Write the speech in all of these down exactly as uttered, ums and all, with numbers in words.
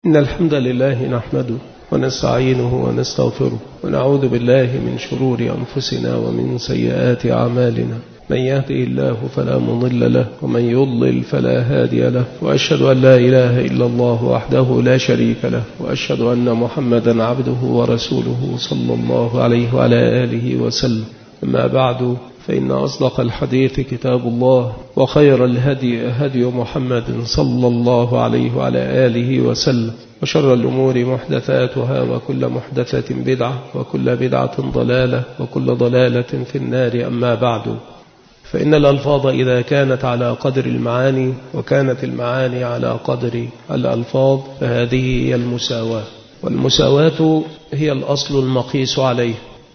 إن الحمد لله نحمده ونستعينه ونستغفره ونعوذ بالله من شرور أنفسنا ومن سيئات أعمالنا. من يهده الله فلا مضل له ومن يضلل فلا هادي له، وأشهد أن لا إله إلا الله وحده لا شريك له، وأشهد أن محمدا عبده ورسوله صلى الله عليه وعلى آله وسلم. أما بعد، فإن أصدق الحديث كتاب الله، وخير الهدي هدي محمد صلى الله عليه وعلى آله وسلم، وشر الأمور محدثاتها، وكل محدثة بدعة، وكل بدعة ضلالة، وكل ضلالة في النار. أما بعد، فإن الألفاظ إذا كانت على قدر المعاني وكانت المعاني على قدر الألفاظ فهذه هي المساواة، والمساواة هي الأصل المقيس عليه،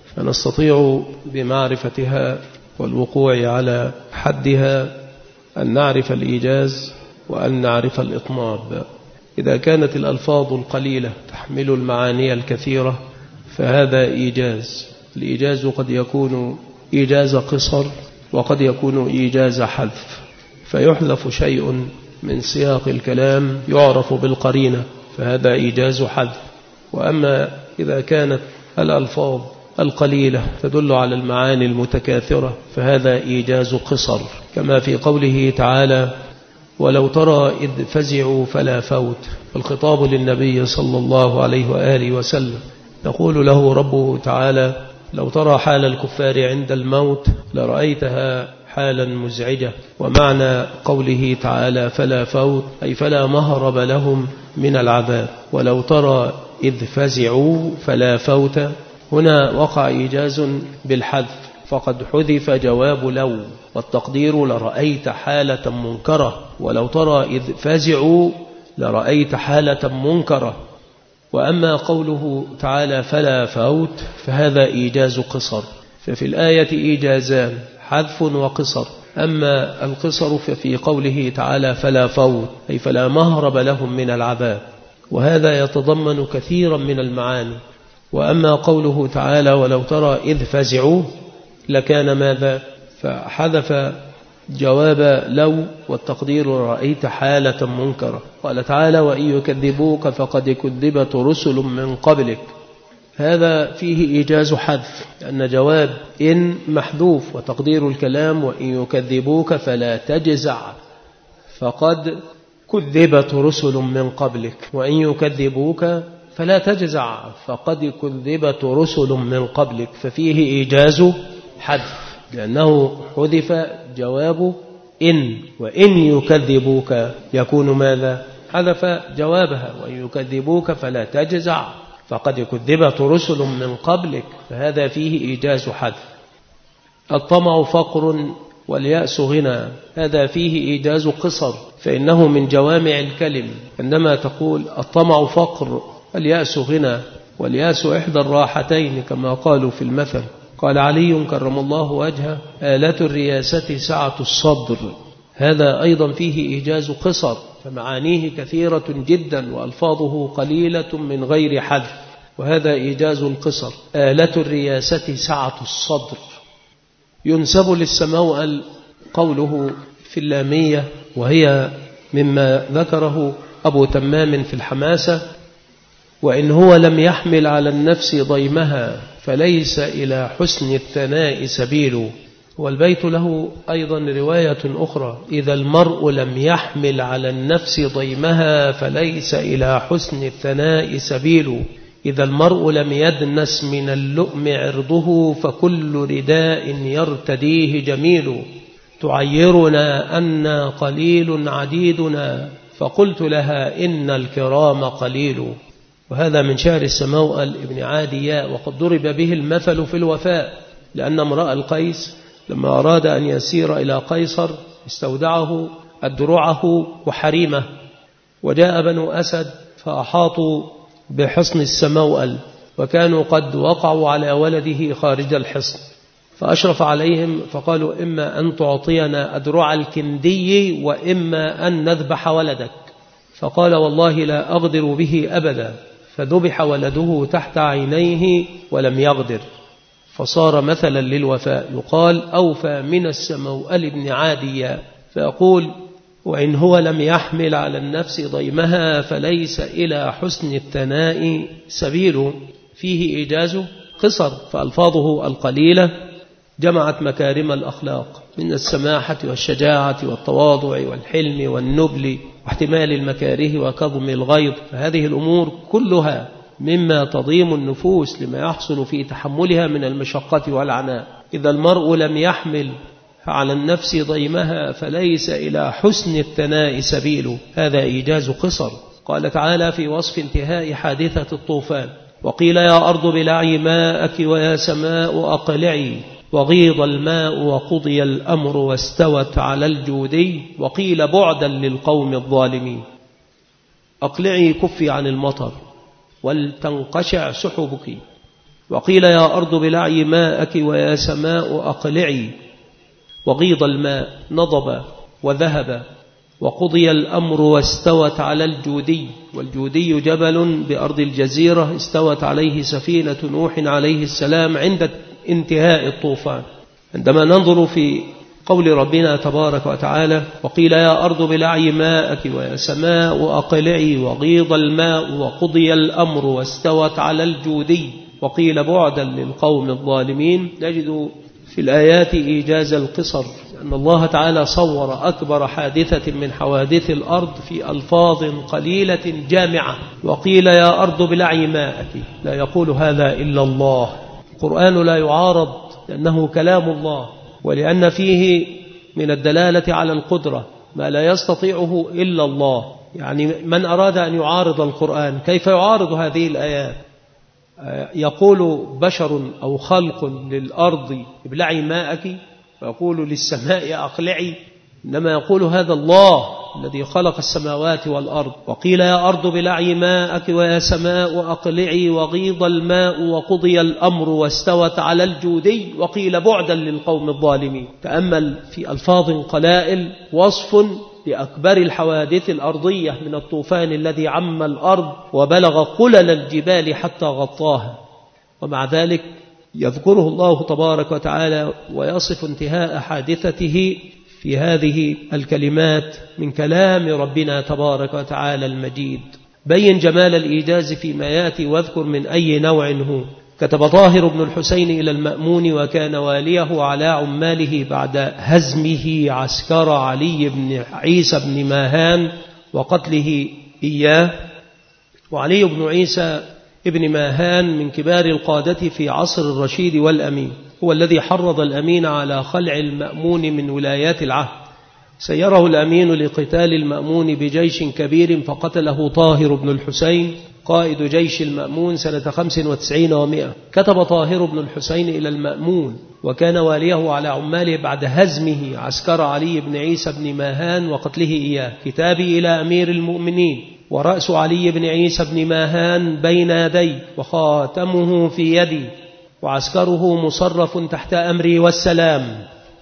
فنستطيع بمعرفتها والوقوع على حدها أن نعرف الإيجاز وأن نعرف الإطناب. إذا كانت الألفاظ القليلة تحمل المعاني الكثيرة فهذا إيجاز. الإيجاز قد يكون إيجاز قصر وقد يكون إيجاز حذف، فيحذف شيء من سياق الكلام يعرف بالقرينة فهذا إيجاز حذف. وأما إذا كانت الألفاظ القليلة تدل على المعاني المتكاثرة فهذا إيجاز قصر، كما في قوله تعالى: ولو ترى إذ فزعوا فلا فوت. الخطاب للنبي صلى الله عليه وآله وسلم، يقول له ربه تعالى: لو ترى حال الكفار عند الموت لرأيتها حالا مزعجة. ومعنى قوله تعالى فلا فوت أي فلا مهرب لهم من العذاب. ولو ترى إذ فزعوا فلا فوت، هنا وقع إيجاز بالحذف، فقد حذف جواب لو، والتقدير لرأيت حالة منكرة. ولو ترى إذ فزعوا لرأيت حالة منكرة. وأما قوله تعالى فلا فوت فهذا إيجاز قصر، ففي الآية إيجازان، حذف وقصر. أما القصر ففي قوله تعالى فلا فوت أي فلا مهرب لهم من العذاب، وهذا يتضمن كثيرا من المعاني. وأما قوله تعالى ولو ترى إذ فزعوا لكان ماذا؟ فحذف جواب لو، والتقدير رأيت حالة منكرة. قال تعالى: وإن يكذبوك فقد كذبت رسل من قبلك. هذا فيه إيجاز حذف، لأن جواب إن محذوف، وتقدير الكلام وإن يكذبوك فلا تجزع، فقد كذبت رسل من قبلك. وإن يكذبوك فلا تجزع، فقد كذبت رسل من قبلك، ففيه إيجاز حذف، لأنه حذف جواب إن. وإن يكذبوك يكون ماذا؟ حذف جوابها. وإن يكذبوك فلا تجزع، فقد كذبت رسل من قبلك، فهذا فيه إيجاز حذف. الطمع فقر واليأس غنى، هذا فيه إيجاز قصر، فإنه من جوامع الكلم. عندما تقول الطمع فقر اليأس غنى، واليأس إحدى الراحتين كما قالوا في المثل. قال علي كرم الله وجهه: آلة الرياسة سعة الصدر. هذا أيضا فيه إيجاز قصر، فمعانيه كثيرة جدا وألفاظه قليلة من غير حذف، وهذا إيجاز القصر. آلة الرياسة سعة الصدر. ينسب للسموأل قوله في اللامية، وهي مما ذكره أبو تمام في الحماسة: وإن هو لم يحمل على النفس ضيمها فليس إلى حسن الثناء سبيل. والبيت له أيضا رواية أخرى: إذا المرء لم يحمل على النفس ضيمها فليس إلى حسن الثناء سبيل. إذا المرء لم يدنس من اللؤم عرضه فكل رداء يرتديه جميل. تعيرنا أن قليل عديدنا فقلت لها إن الكرام قليل. وهذا من شعر السموأل ابن عادياء، وقد ضرب به المثل في الوفاء، لأن امرأ القيس لما أراد أن يسير إلى قيصر استودعه أدرعه وحريمه، وجاء بنو أسد فأحاطوا بحصن السموأل، وكانوا قد وقعوا على ولده خارج الحصن، فأشرف عليهم فقالوا: إما أن تعطينا أدرع الكندي وإما أن نذبح ولدك. فقال: والله لا أغدر به أبدا. فذبح ولده تحت عينيه ولم يغدر، فصار مثلا للوفاء. يقال: أوفى من السموأل بن عادية. فيقول: وإن هو لم يحمل على النفس ضيمها فليس إلى حسن الثناء سبيل. فيه إيجاز قصر، فألفاظه القليلة جمعت مكارم الأخلاق من السماحة والشجاعة والتواضع والحلم والنبل واحتمال المكاره وكظم الغيظ، فهذه الأمور كلها مما تضيم النفوس لما يحصل في تحملها من المشقة والعناء. إذا المرء لم يحمل على النفس ضيمها فليس إلى حسن الثناء سبيل. هذا إيجاز قصر. قال تعالى في وصف انتهاء حادثة الطوفان: وقيل يا أرض بلعي ماءك ويا سماء أقلعي وغيض الماء وقضي الأمر واستوت على الجودي وقيل بعدا للقوم الظالمين. أقلعي كفي عن المطر ولتنقشع سحبك. وقيل يا أرض بلعي ماءك ويا سماء أقلعي وغيض الماء نضب وذهب وقضي الأمر واستوت على الجودي. والجودي جبل بأرض الجزيرة استوت عليه سفينة نوح عليه السلام عند انتهاء الطوفان. عندما ننظر في قول ربنا تبارك وتعالى: وقيل يا أرض بلعي ماءك ويا سماء أقلعي وغيض الماء وقضي الأمر واستوت على الجودي وقيل بعدا للقوم الظالمين، نجد في الآيات إيجاز القصر، أن الله تعالى صور أكبر حادثة من حوادث الأرض في ألفاظ قليلة جامعة. وقيل يا أرض بلعي ماءك، لا يقول هذا إلا الله. القرآن لا يعارض لأنه كلام الله، ولأن فيه من الدلالة على القدرة ما لا يستطيعه إلا الله. يعني من أراد أن يعارض القرآن كيف يعارض هذه الآيات؟ يقول بشر أو خلق للأرض ابلعي ماءك، ويقول للسماء أقلعي، إنما يقول هذا الله الذي خلق السماوات والأرض. وقيل يا أرض بلعي ماءك ويا سماء أقلعي وغيض الماء وقضي الأمر واستوت على الجودي وقيل بعدا للقوم الظالمين. تأمل في ألفاظ قلائل وصف لأكبر الحوادث الأرضية من الطوفان الذي عم الأرض وبلغ قلل الجبال حتى غطاها، ومع ذلك يذكره الله تبارك وتعالى ويصف انتهاء حادثته في هذه الكلمات من كلام ربنا تبارك وتعالى المجيد. بين جمال الإيجاز فيما يأتي واذكر من أي نوع هو. كتب طاهر بن الحسين إلى المأمون وكان واليه على عماله بعد هزمه عسكر علي بن عيسى بن ماهان وقتله إياه. وعلي بن عيسى ابن ماهان من كبار القادة في عصر الرشيد والأمين، هو الذي حرض الأمين على خلع المأمون من ولايات العهد. سيره الأمين لقتال المأمون بجيش كبير فقتله طاهر بن الحسين قائد جيش المأمون سنة خمس وتسعين ومئة. كتب طاهر بن الحسين إلى المأمون وكان واليه على عماله بعد هزمه عسكر علي بن عيسى بن ماهان وقتله إياه: كتابي إلى أمير المؤمنين ورأس علي بن عيسى بن ماهان بين يدي وخاتمه في يدي وعسكره مصرف تحت أمري والسلام.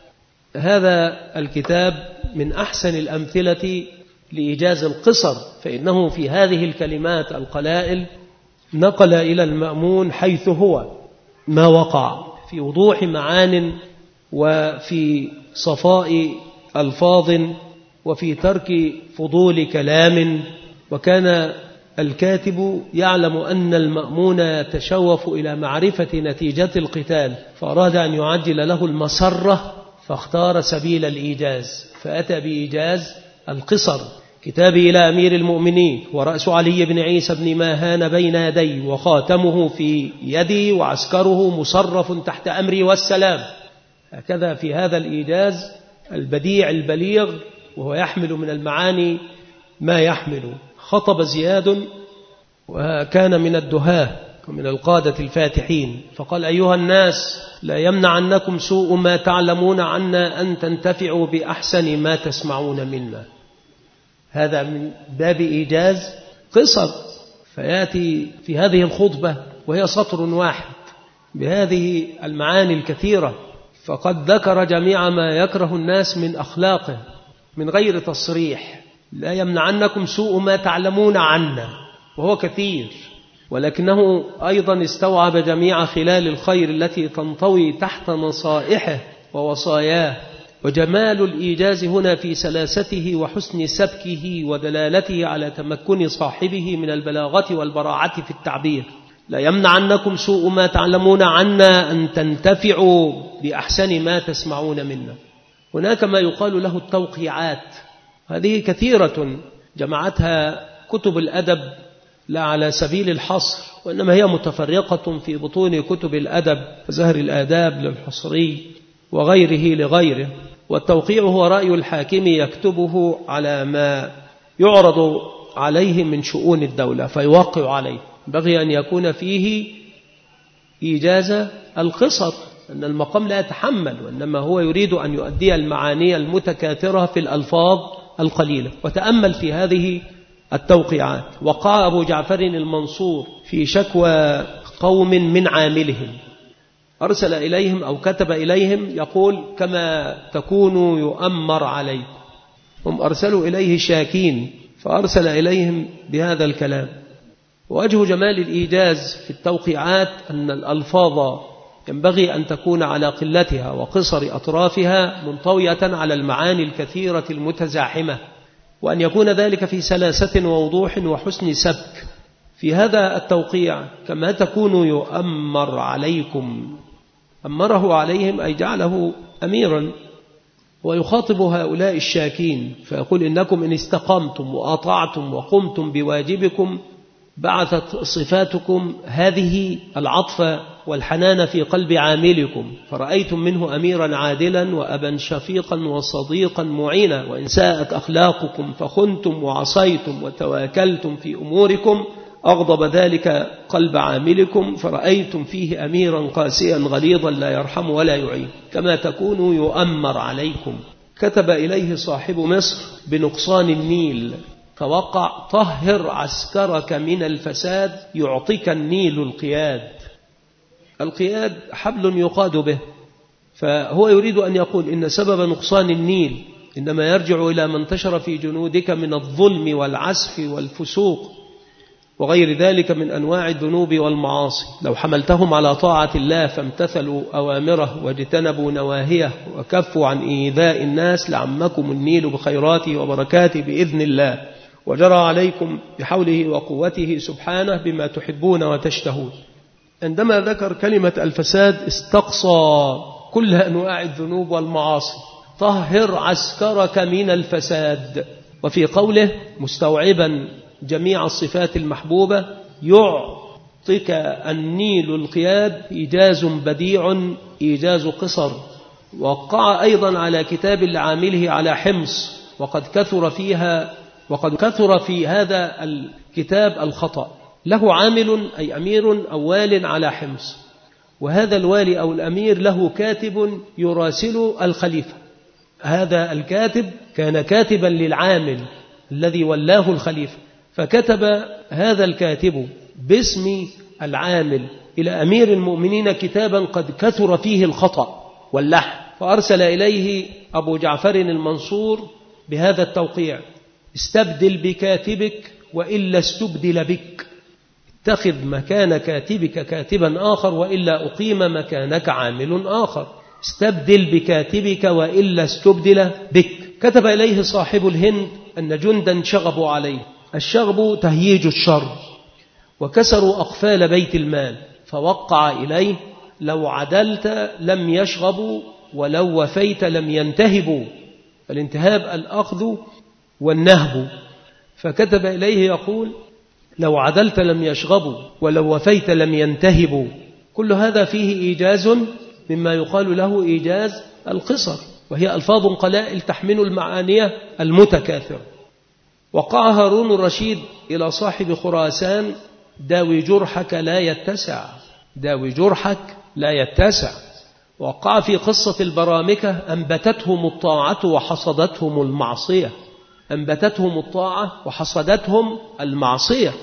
هذا الكتاب من أحسن الأمثلة لإيجاز القصر، فإنه في هذه الكلمات القلائل نقل إلى المأمون حيث هو ما وقع في وضوح معان وفي صفاء ألفاظ وفي ترك فضول كلام. وكان الكاتب يعلم أن المأمون يتشوف إلى معرفة نتيجة القتال، فأراد أن يعجل له المسرة فاختار سبيل الإيجاز، فأتى بإيجاز القصر: كتابي إلى أمير المؤمنين ورأس علي بن عيسى بن ماهان بين يدي وخاتمه في يدي وعسكره مصرف تحت أمري والسلام. هكذا في هذا الإيجاز البديع البليغ وهو يحمل من المعاني ما يحمل. خطب زياد وكان من الدهاة ومن القادة الفاتحين فقال: أيها الناس، لا يمنعنكم سوء ما تعلمون عنا أن تنتفعوا بأحسن ما تسمعون منا. هذا من باب إيجاز قصر. فيأتي في هذه الخطبة وهي سطر واحد بهذه المعاني الكثيرة، فقد ذكر جميع ما يكره الناس من أخلاقه من غير تصريح. لا يمنعنكم سوء ما تعلمون عنا، وهو كثير، ولكنه أيضا استوعب جميع خلال الخير التي تنطوي تحت نصائحه ووصاياه. وجمال الإيجاز هنا في سلاسته وحسن سبكه ودلالته على تمكن صاحبه من البلاغة والبراعة في التعبير. لا يمنعنكم سوء ما تعلمون عنا أن تنتفعوا بأحسن ما تسمعون منا. هناك ما يقال له التوقيعات، هذه كثيرة جمعتها كتب الأدب لا على سبيل الحصر، وإنما هي متفرقة في بطون كتب الأدب كزهر الآداب للحصري وغيره لغيره. والتوقيع هو رأي الحاكم يكتبه على ما يعرض عليه من شؤون الدولة فيوقع عليه، بغي أن يكون فيه إيجاز القصر، أن المقام لا يتحمل، وإنما هو يريد أن يؤدي المعاني المتكاثرة في الألفاظ القليلة. وتأمل في هذه التوقيعات. وقع أبو جعفر المنصور في شكوى قوم من عاملهم، أرسل إليهم أو كتب إليهم يقول كما تكونوا يؤمر عليكم. هم أرسلوا إليه شاكين فأرسل إليهم بهذا الكلام. ووجه جمال الإيجاز في التوقيعات أن الألفاظ ينبغي أن تكون على قلتها وقصر أطرافها منطوية على المعاني الكثيرة المتزاحمة، وأن يكون ذلك في سلاسة ووضوح وحسن سبك. في هذا التوقيع كما تكون يؤمر عليكم، أمره عليهم أي جعله أميرا، ويخاطب هؤلاء الشاكين فيقول إنكم إن استقمتم وأطعتم وقمتم بواجبكم بعثت صفاتكم هذه العطف والحنان في قلب عاملكم، فرأيتم منه أميرا عادلا وأبا شفيقا وصديقا معينا. وإن ساءت أخلاقكم فخنتم وعصيتم وتواكلتم في أموركم أغضب ذلك قلب عاملكم، فرأيتم فيه أميرا قاسيا غليظا لا يرحم ولا يعين. كما تكونوا يؤمر عليكم. كتب إليه صاحب مصر بنقصان النيل فوقع طهر عسكرك من الفساد يعطيك النيل القياد. القياد حبل يقاد به، فهو يريد أن يقول إن سبب نقصان النيل إنما يرجع إلى ما انتشر في جنودك من الظلم والعسف والفسوق وغير ذلك من أنواع الذنوب والمعاصي. لو حملتهم على طاعة الله فامتثلوا أوامره واجتنبوا نواهيه وكفوا عن إيذاء الناس لعمكم النيل بخيراته وبركاته بإذن الله، وجرى عليكم بحوله وقوته سبحانه بما تحبون وتشتهون. عندما ذكر كلمة الفساد استقصى كل أنواع الذنوب والمعاصي. طهر عسكرك من الفساد. وفي قوله مستوعبا جميع الصفات المحبوبة يعطيك النيل القياد إيجاز بديع إيجاز قصر. وقع أيضا على كتاب لعامله على حمص، وقد كثر فيها وقد كثر في هذا الكتاب الخطأ. له عامل أي أمير أو وال على حمص، وهذا الوالي أو الأمير له كاتب يراسل الخليفة. هذا الكاتب كان كاتبا للعامل الذي ولاه الخليفة، فكتب هذا الكاتب باسم العامل إلى أمير المؤمنين كتابا قد كثر فيه الخطأ واللحن، فأرسل إليه أبو جعفر المنصور بهذا التوقيع: استبدل بكاتبك وإلا استبدل بك، اتخذ مكان كاتبك كاتبا آخر وإلا أقيم مكانك عامل آخر، استبدل بكاتبك وإلا استبدل بك. كتب إليه صاحب الهند أن جندا شغبوا عليه. الشغب تهييج الشر، وكسروا أقفال بيت المال، فوقع إليه: لو عدلت لم يشغبوا ولو وفيت لم ينتهبوا. الانتهاب الأخذ والنهب. فكتب إليه يقول: لو عدلت لم يشغبوا ولو وفيت لم ينتهبوا. كل هذا فيه إيجاز مما يقال له إيجاز القصر، وهي ألفاظ قلائل تحمل المعاني المتكاثرة. وقع هارون الرشيد إلى صاحب خراسان: داوي جرحك لا يتسع، داوي جرحك لا يتسع. وقع في قصة البرامكة: أنبتتهم الطاعة وحصدتهم المعصية، أنبتتهم الطاعة وحصدتهم المعصية.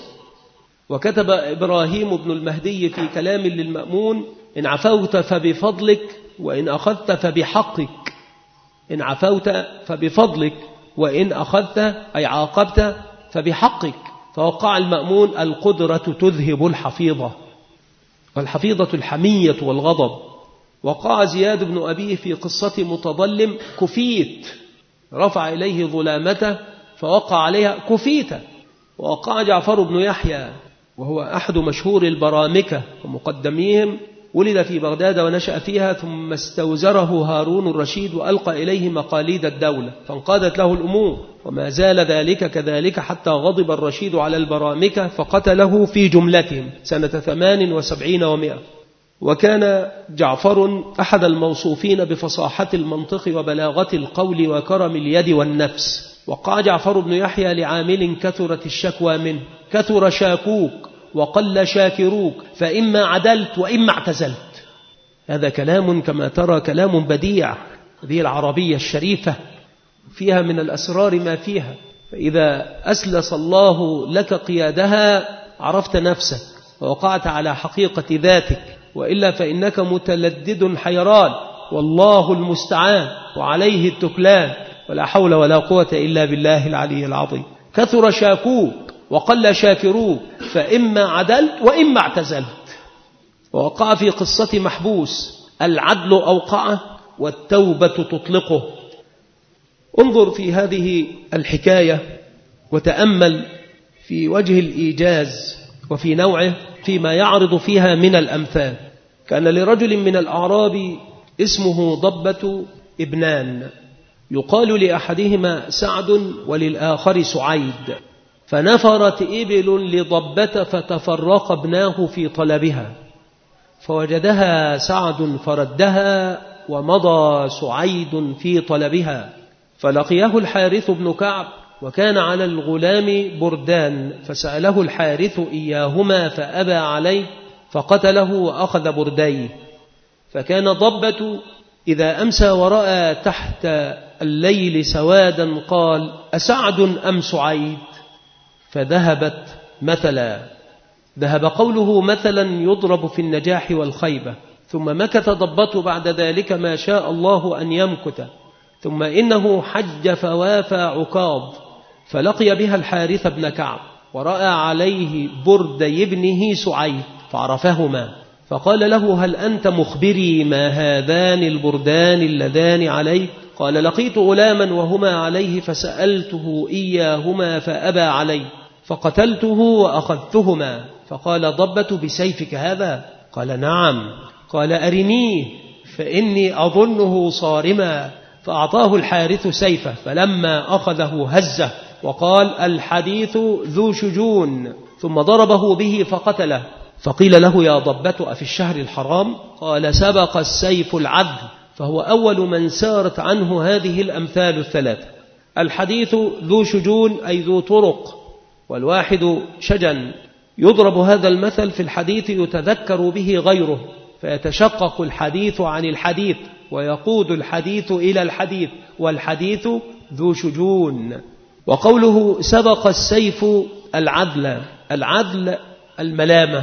وكتب إبراهيم بن المهدي في كلام للمأمون: إن عفوت فبفضلك وإن أخذت فبحقك، إن عفوت فبفضلك وإن أخذت أي عاقبت فبحقك. فوقع المأمون: القدرة تذهب الحفيظة، والحفيظة الحمية والغضب. وقع زياد بن أبيه في قصة متظلم كفيت، رفع إليه ظلامته فوقع عليها كفيت. ووقع جعفر بن يحيى وهو أحد مشهور البرامكة ومقدميهم، ولد في بغداد ونشأ فيها، ثم استوزره هارون الرشيد وألقى إليه مقاليد الدولة فانقادت له الأمور، وما زال ذلك كذلك حتى غضب الرشيد على البرامكة فقتله في جملتهم سنة ثمان وسبعين ومائة. وكان جعفر أحد الموصوفين بفصاحة المنطق وبلاغة القول وكرم اليد والنفس. وقع جعفر بن يحيى لعامل كثرت الشكوى منه، كثر شاكوك وقل شاكروك، فإما عدلت وإما اعتزلت. هذا كلام كما ترى كلام بديع، هذه العربية الشريفة فيها من الأسرار ما فيها. فإذا أسلس الله لك قيادها عرفت نفسك ووقعت على حقيقة ذاتك، وإلا فإنك متلدد حيران، والله المستعان وعليه التكلان، ولا حول ولا قوة إلا بالله العلي العظيم. كثر شاكوك وقل شاكروك، فإما عدلت وإما اعتزلت. ووقع في قصة محبوس، العدل أوقعه والتوبة تطلقه. انظر في هذه الحكاية وتأمل في وجه الإيجاز وفي نوعه فيما يعرض فيها من الأمثال. كان لرجل من الأعراب اسمه ضبة ابنان، يقال لأحدهما سعد وللآخر سعيد، فنفرت إبل لضبة فتفرق ابناه في طلبها، فوجدها سعد فردها ومضى سعيد في طلبها، فلقيه الحارث بن كعب وكان على الغلام بردان، فسأله الحارث إياهما فأبى عليه فقتله وأخذ برديه. فكان ضبة إذا أمسى ورأى تحت الليل سوادا قال أسعد أم سعيد؟ فذهبت مثلا. ذهب قوله مثلا يضرب في النجاح والخيبة. ثم مكث ضبة بعد ذلك ما شاء الله أن يمكث، ثم إنه حج فوافى عكاظ، فلقي بها الحارث بن كعب ورأى عليه بردي ابنه سعيد فعرفهما، فقال له هل أنت مخبري ما هذان البردان اللذان عليه؟ قال لقيت غلاما وهما عليه فسألته إياهما فأبى علي فقتلته وأخذتهما. فقال ضبة بسيفك هذا؟ قال نعم. قال أرنيه فإني أظنه صارما. فأعطاه الحارث سيفه، فلما أخذه هزه وقال الحديث ذو شجون، ثم ضربه به فقتله. فقيل له يا ضبة أفي الشهر الحرام؟ قال سبق السيف العدل، فهو أول من سارت عنه هذه الأمثال الثلاثة. الحديث ذو شجون أي ذو طرق، والواحد شجن. يضرب هذا المثل في الحديث يتذكر به غيره، فيتشقق الحديث عن الحديث ويقود الحديث إلى الحديث، والحديث ذو شجون. وقوله سبق السيف العدل، العدل الملامة.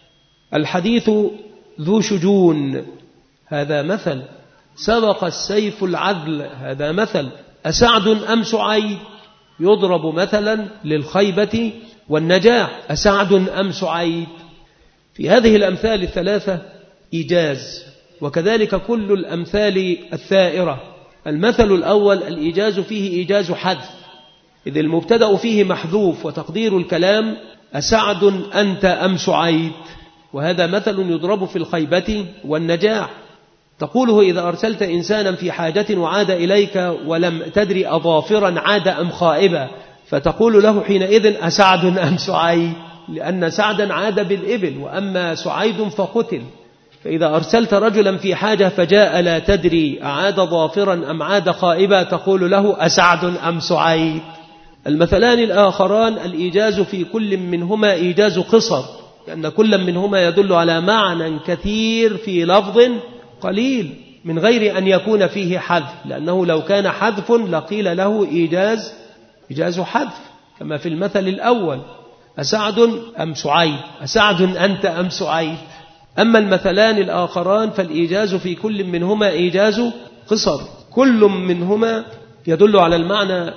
الحديث ذو شجون هذا مثل، سبق السيف العدل هذا مثل. أسعد أم سعيد؟ يضرب مثلا للخيبة والنجاح، أسعد أم سعيد؟ في هذه الأمثال الثلاثة إيجاز، وكذلك كل الأمثال الثائرة. المثل الأول الإيجاز فيه إيجاز حذف، إذ المبتدأ فيه محذوف، وتقدير الكلام أسعد أنت أم سعيد؟ وهذا مثل يضرب في الخيبة والنجاح. تقوله إذا أرسلت إنسانا في حاجة وعاد إليك ولم تدري أظافرا عاد أم خائبا، فتقول له حينئذ أسعد أم سعيد؟ لأن سعدا عاد بالإبل، وأما سعيد فقتل. فإذا أرسلت رجلا في حاجة فجاء لا تدري أعاد ظافرا أم عاد خائبا، تقول له أسعد أم سعيد؟ المثلان الآخران الإيجاز في كل منهما إيجاز قصر، لأن كل منهما يدل على معنى كثير في لفظ قليل من غير أن يكون فيه حذف، لأنه لو كان حذف لقيل له إيجاز إيجاز حذف، كما في المثل الأول أسعد أم سعيد؟ أسعد أنت أم سعيد؟ أما المثلان الآخران فالإيجاز في كل منهما إيجاز قصر، كل منهما يدل على المعنى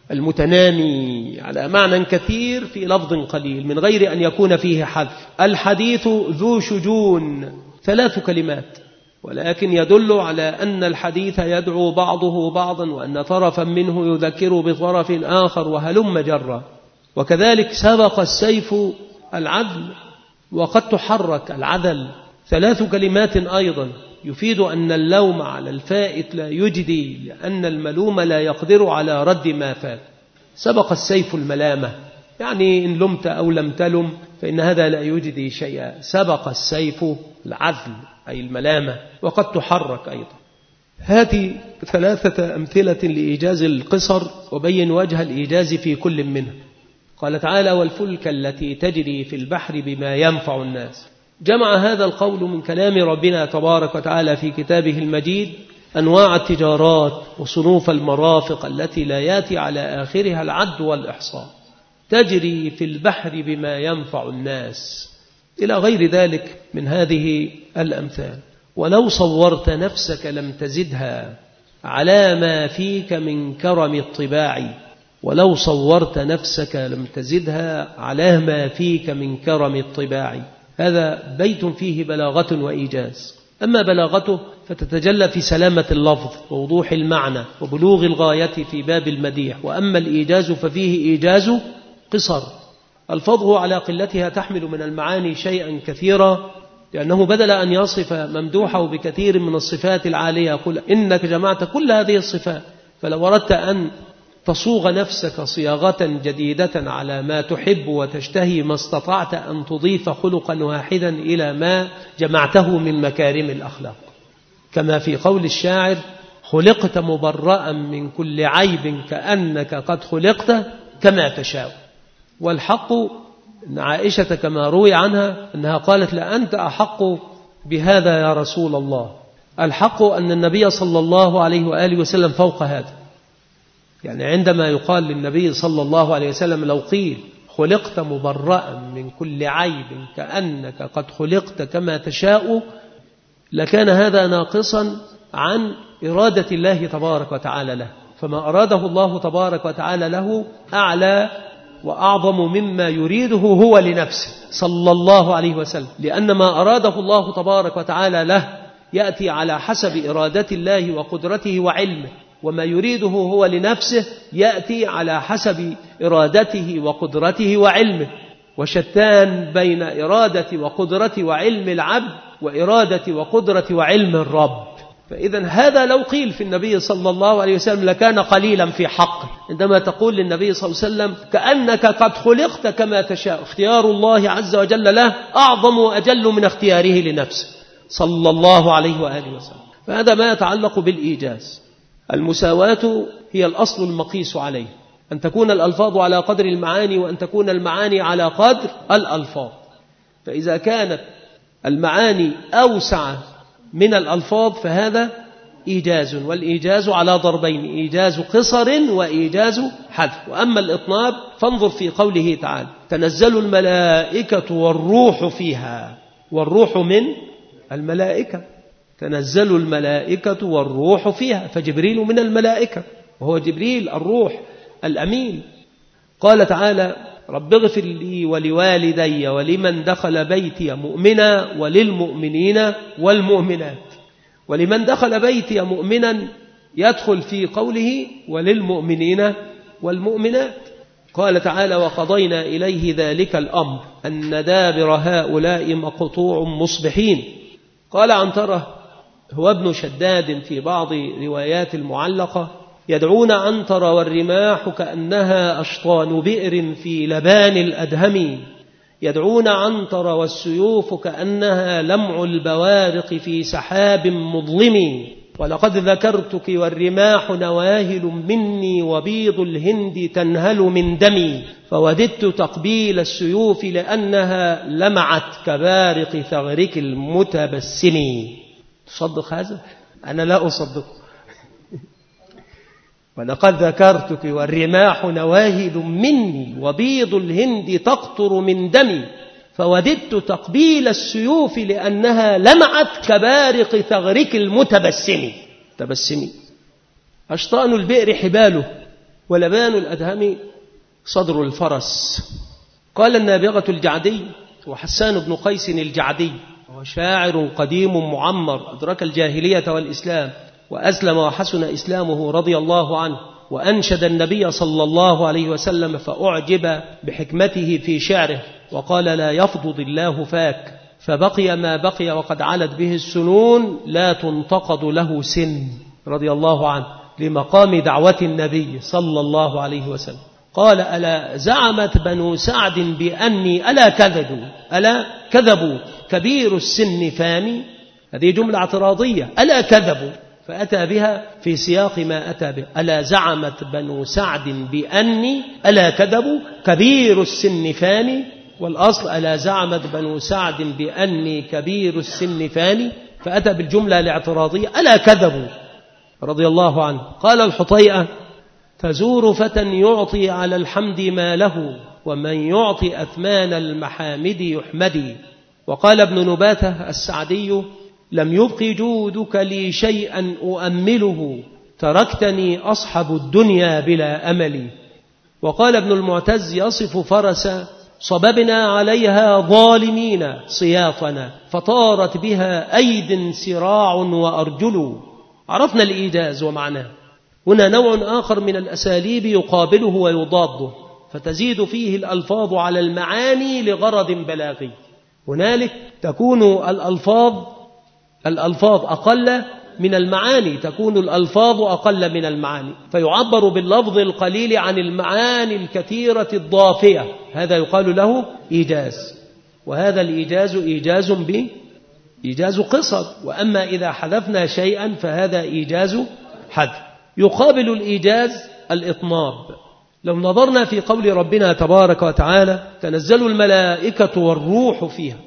المتنامي، على معنى كثير في لفظ قليل من غير أن يكون فيه حذف. الحديث ذو شجون ثلاث كلمات، ولكن يدل على أن الحديث يدعو بعضه بعضا، وأن طرفا منه يذكر بطرف آخر، وهلم جرا. وكذلك سبق السيف العدل وقد تحرك العدل، ثلاث كلمات أيضا يفيد أن اللوم على الفائت لا يجدي، لأن الملوم لا يقدر على رد ما فات. سبق السيف الملامة، يعني إن لمت أو لم تلم فإن هذا لا يجدي شيئا. سبق السيف العدل أي الملامة، وقد تحرك أيضا. هذه ثلاثة أمثلة لإيجاز القصر، وبين وجه الإيجاز في كل منها. قال تعالى: والفلك التي تجري في البحر بما ينفع الناس. جمع هذا القول من كلام ربنا تبارك وتعالى في كتابه المجيد أنواع التجارات وصنوف المرافق التي لا يأتي على آخرها العد والإحصاء. تجري في البحر بما ينفع الناس إلى غير ذلك من هذه الأمثال. ولو صورت نفسك لم تزدها على ما فيك من كرم الطباع. ولو صورت نفسك لم تزدها على ما فيك من كرم الطباع. هذا بيت فيه بلاغة وإيجاز. أما بلاغته فتتجلى في سلامة اللفظ ووضوح المعنى وبلوغ الغاية في باب المديح. وأما الإيجاز ففيه إيجاز قصر، ألفاظه على قلتها تحمل من المعاني شيئا كثيرا، لأنه بدل أن يصف ممدوحه بكثير من الصفات العالية يقول إنك جمعت كل هذه الصفات. فلو أردت أن تصوغ نفسك صياغة جديدة على ما تحب وتشتهي ما استطعت أن تضيف خلقا واحدا إلى ما جمعته من مكارم الأخلاق، كما في قول الشاعر: خلقت مبرأ من كل عيب كأنك قد خلقت كما تشاء. والحق أن عائشة كما روي عنها أنها قالت: لأنت أحق بهذا يا رسول الله. الحق أن النبي صلى الله عليه وآله وسلم فوق هذا. يعني عندما يقال للنبي صلى الله عليه وسلم لو قيل خلقت مبرأ من كل عيب كأنك قد خلقت كما تشاء، لكان هذا ناقصا عن إرادة الله تبارك وتعالى له. فما أراده الله تبارك وتعالى له أعلى وأعظم مما يريده هو لنفسه صلى الله عليه وسلم، لأن ما أراده الله تبارك وتعالى له يأتي على حسب إرادة الله وقدرته وعلمه، وما يريده هو لنفسه يأتي على حسب إرادته وقدرته وعلمه. وشتان بين إرادة وقدرة وعلم العبد وإرادة وقدرة وعلم الرب. فإذا هذا لو قيل في النبي صلى الله عليه وسلم لكان قليلا في حقه، عندما تقول للنبي صلى الله عليه وسلم كأنك قد خلقت كما تشاء. اختيار الله عز وجل له أعظم وأجل من اختياره لنفسه صلى الله عليه وآله وسلم. فهذا ما يتعلق بالإيجاز. المساواة هي الأصل المقيس عليه، أن تكون الألفاظ على قدر المعاني وأن تكون المعاني على قدر الألفاظ. فإذا كانت المعاني أوسع من الألفاظ فهذا إيجاز، والإيجاز على ضربين: إيجاز قصر وإيجاز حذف. وأما الإطناب فانظر في قوله تعالى: تنزل الملائكة والروح فيها. والروح من الملائكة، تنزل الملائكة والروح فيها، فجبريل من الملائكة وهو جبريل الروح الأمين. قال تعالى: رب اغفر لي ولوالدي ولمن دخل بيتي مؤمنا وللمؤمنين والمؤمنات. ولمن دخل بيتي مؤمنا يدخل في قوله وللمؤمنين والمؤمنات. قال تعالى: وقضينا إليه ذلك الأمر أن دابر هؤلاء مقطوع مصبحين. قال عنترة هو ابن شداد في بعض روايات المعلقة: يدعون عنتر والرماح كأنها أشطان بئر في لبان الأدهم. يدعون عنتر والسيوف كأنها لمع البوارق في سحاب مظلم. ولقد ذكرتك والرماح نواهل مني وبيض الهند تنهل من دمي. فوددت تقبيل السيوف لأنها لمعت كبارق ثغرك المتبسم. تصدق هذا؟ أنا لا أصدقه. ولقد ذكرتك والرماح نواهل مني وبيض الهند تقطر من دمي. فوددت تقبيل السيوف لأنها لمعت كبارق ثغرك المتبسم. تبسمي. أشطان البئر حباله ولبان الأدهم صدر الفرس. قال النابغة الجعدي وحسان بن قيس الجعدي وهو وشاعر قديم معمر أدرك الجاهلية والإسلام وأسلم وحسن إسلامه رضي الله عنه، وأنشد النبي صلى الله عليه وسلم فأعجب بحكمته في شعره وقال: لا يفضض الله فاك، فبقي ما بقي وقد علت به السنون لا تنتقض له سن، رضي الله عنه، لمقام دعوة النبي صلى الله عليه وسلم. قال: ألا زعمت بنو سعد بأني ألا كذبوا ألا كذبوا كبير السن فاني. هذه جملة اعتراضية، ألا كذبوا، فأتى بها في سياق ما أتى به. ألا زعمت بنو سعد بأني ألا كذبوا كبير السن فاني، والأصل ألا زعمت بنو سعد بأني كبير السن فاني، فأتى بالجملة الاعتراضية ألا كذبوا، رضي الله عنه. قال الحطيئة: تزور فتى يعطي على الحمد ما له، ومن يعطي أثمان المحامد يحمدي. وقال ابن نباتة السعدي: لم يبق جودك لي شيئا أؤمله، تركتني أصحب الدنيا بلا أمل. وقال ابن المعتز يصف فرس: صببنا عليها ظالمين صياطنا، فطارت بها أيد سراع وأرجل. عرفنا الإيجاز ومعناه. هنا نوع آخر من الأساليب يقابله ويضاده، فتزيد فيه الألفاظ على المعاني لغرض بلاغي. هنالك تكون الألفاظ الألفاظ أقل من المعاني، تكون الألفاظ أقل من المعاني، فيعبر باللفظ القليل عن المعاني الكثيرة الضافية، هذا يقال له إيجاز. وهذا الإيجاز إيجاز ب إيجاز قصد. وأما إذا حذفنا شيئا فهذا إيجاز حذف. يقابل الإيجاز الإطناب. لو نظرنا في قول ربنا تبارك وتعالى: تنزل الملائكة والروح فيها،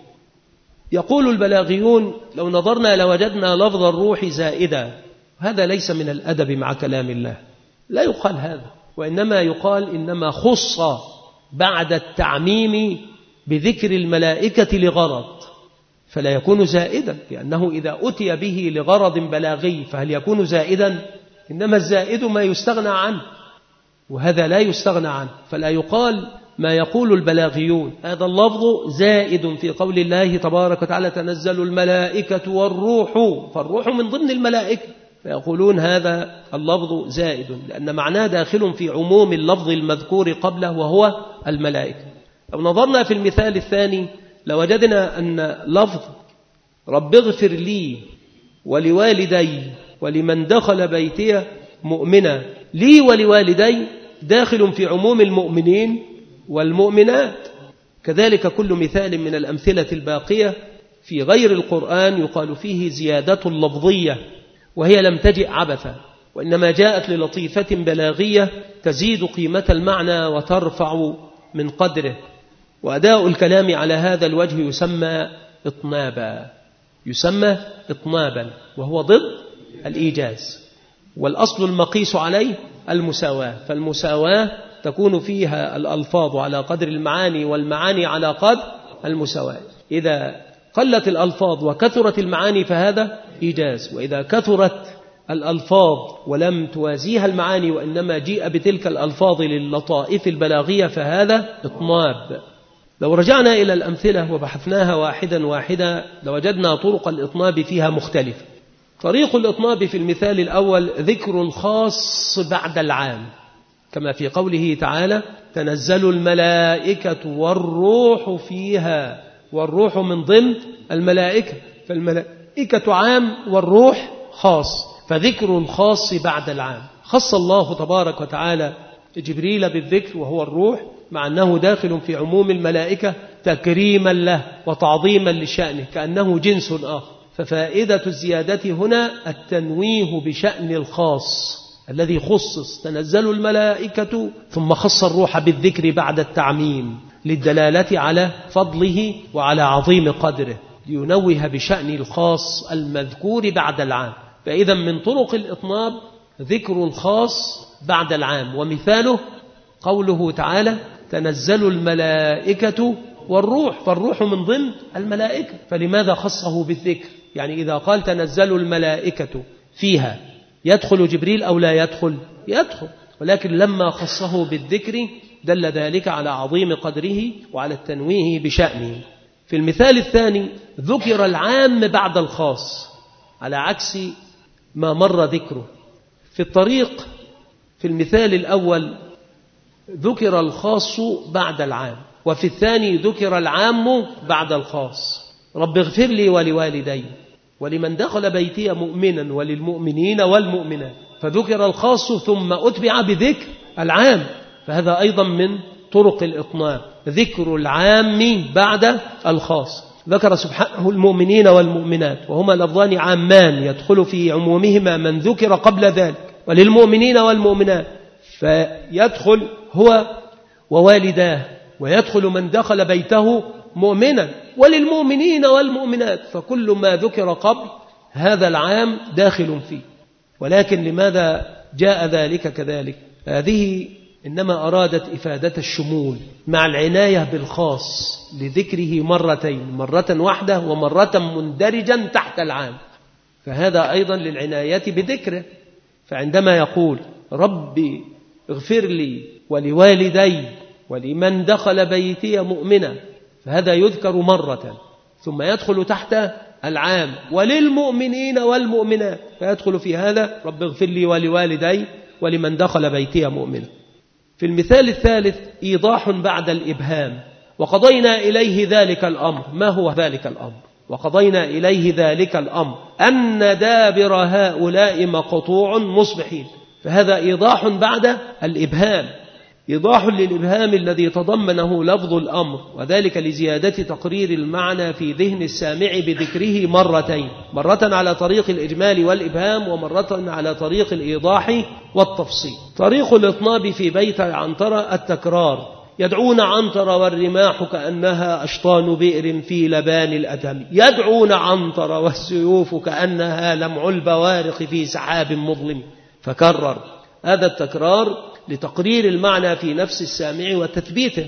يقول البلاغيون: لو نظرنا لوجدنا لفظ الروح زائدا. هذا ليس من الأدب مع كلام الله، لا يقال هذا، وإنما يقال إنما خص بعد التعميم بذكر الملائكة لغرض، فلا يكون زائدا، لأنه إذا أتي به لغرض بلاغي فهل يكون زائدا؟ إنما الزائد ما يستغنى عنه، وهذا لا يستغنى عنه، فلا يقال ما يقول البلاغيون: هذا اللفظ زائد في قول الله تبارك وتعالى: تنزل الملائكة والروح، فالروح من ضمن الملائكة، فيقولون هذا اللفظ زائد، لأن معناه داخل في عموم اللفظ المذكور قبله وهو الملائكة. لو نظرنا في المثال الثاني لوجدنا أن لفظ رب اغفر لي ولوالدي ولمن دخل بيتي مؤمنا، لي ولوالدي داخل في عموم المؤمنين والمؤمنات. كذلك كل مثال من الأمثلة الباقية في غير القرآن يقال فيه زيادة لفظية، وهي لم تجئ عبثا، وإنما جاءت للطيفة بلاغية تزيد قيمة المعنى وترفع من قدره. وأداء الكلام على هذا الوجه يسمى إطنابا، يسمى إطنابا، وهو ضد الإيجاز. والأصل المقيس عليه المساواة، فالمساواة تكون فيها الألفاظ على قدر المعاني والمعاني على قدر المساواة. إذا قلت الألفاظ وكثرت المعاني فهذا إيجاز، وإذا كثرت الألفاظ ولم توازيها المعاني وإنما جيء بتلك الألفاظ للطائف البلاغية فهذا إطناب. لو رجعنا إلى الأمثلة وبحثناها واحدا واحدا لوجدنا طرق الإطناب فيها مختلفة. طريق الإطناب في المثال الأول ذكر الخاص بعد العام، كما في قوله تعالى: تنزل الملائكة والروح فيها، والروح من ضمن الملائكة، فالملائكة عام والروح خاص، فذكر الخاص بعد العام. خص الله تبارك وتعالى جبريل بالذكر وهو الروح، مع أنه داخل في عموم الملائكة تكريما له وتعظيما لشأنه كأنه جنس آخر. ففائدة الزيادة هنا التنويه بشأن الخاص الذي خصص، تنزل الملائكة، ثم خص الروح بالذكر بعد التعميم للدلالة على فضله وعلى عظيم قدره، لينوه بشأن الخاص المذكور بعد العام. فإذا من طرق الإطناب ذكر الخاص بعد العام، ومثاله قوله تعالى: تنزل الملائكة والروح، فالروح من ضمن الملائكة، فلماذا خصه بالذكر؟ يعني إذا قال تنزل الملائكة فيها يدخل جبريل أو لا يدخل؟ يدخل، ولكن لما خصه بالذكر دل ذلك على عظيم قدره وعلى التنويه بشأنه. في المثال الثاني ذكر العام بعد الخاص على عكس ما مر ذكره. في الطريق في المثال الأول ذكر الخاص بعد العام، وفي الثاني ذكر العام بعد الخاص. رب اغفر لي ولوالدي ولمن دخل بيتي مؤمنا وللمؤمنين والمؤمنات، فذكر الخاص ثم أتبع بذكر العام، فهذا أيضا من طرق الإطناب، ذكر العام بعد الخاص. ذكر سبحانه المؤمنين والمؤمنات وهما لفظان عامان يدخل في عمومهما من ذكر قبل ذلك، وللمؤمنين والمؤمنات فيدخل هو ووالداه، ويدخل من دخل بيته مؤمنا، وللمؤمنين والمؤمنات، فكل ما ذكر قبل هذا العام داخل فيه. ولكن لماذا جاء ذلك كذلك؟ هذه إنما أرادت إفادة الشمول مع العناية بالخاص لذكره مرتين، مرة واحدة ومرة مندرجا تحت العام، فهذا أيضا للعناية بذكره. فعندما يقول ربي اغفر لي ولوالدي ولمن دخل بيتي مؤمنا، فهذا يذكر مرة ثم يدخل تحت العام، وللمؤمنين والمؤمنات، فيدخل في هذا رب اغفر لي ولوالدي ولمن دخل بيتي مؤمنا. في المثال الثالث إيضاح بعد الإبهام، وقضينا إليه ذلك الأمر. ما هو ذلك الأمر؟ وقضينا إليه ذلك الأمر أن دابر هؤلاء مقطوع مصبحين، فهذا إيضاح بعد الإبهام، إيضاح للإبهام الذي تضمنه لفظ الأمر، وذلك لزيادة تقرير المعنى في ذهن السامع بذكره مرتين، مرة على طريق الإجمال والإبهام ومرة على طريق الإيضاح والتفصيل. طريق الإطناب في بيت عنترة التكرار، يدعون عنتر والرماح كأنها أشطان بئر في لبان الأدم، يدعون عنتر والسيوف كأنها لمع البوارق في سحاب مظلم، فكرر. هذا التكرار لتقرير المعنى في نفس السامع وتثبيته.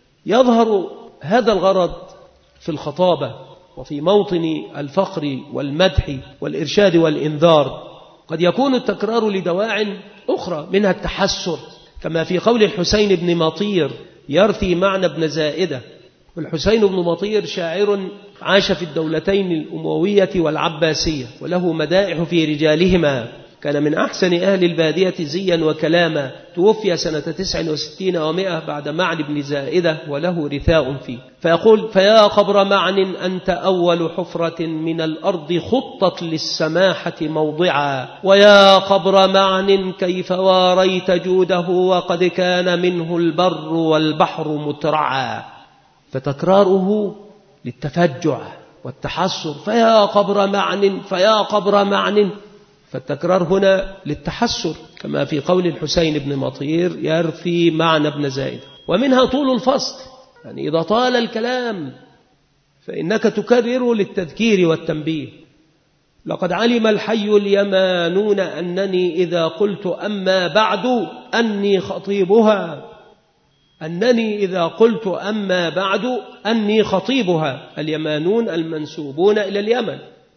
يظهر هذا الغرض في الخطابة وفي موطن الفخر والمدح والإرشاد والإنذار. قد يكون التكرار لدواع أخرى منها التحسر، كما في قول الحسين بن مطير يرثي معنى ابن زائدة. والحسين بن مطير شاعر عاش في الدولتين الأموية والعباسية، وله مدائح في رجالهما، كان من أحسن أهل البادية زيا وكلاما، توفي سنة تسع وستين ومائة بعد معن بن زائدة وله رثاء فيه، فيقول فيا خبر معن أنت أول حفرة من الأرض خطت للسماحة موضعا، ويا خبر معن كيف واريت جوده وقد كان منه البر والبحر مترعا. فتكراره للتفجع والتحسر، فيا خبر معن فيا خبر معن، فالتكرار هنا للتحسر، كما في قول الحسين بن مطير يرثي معنى ابن زائد. ومنها طول الفصل، يعني إذا طال الكلام فإنك تكرر للتذكير والتنبيه. لقد علم الحي اليمانون أنني إذا قلت أما بعد أني خطيبها، أنني إذا قلت أما بعد أني خطيبها، اليمانون المنسوبون إلى اليمن.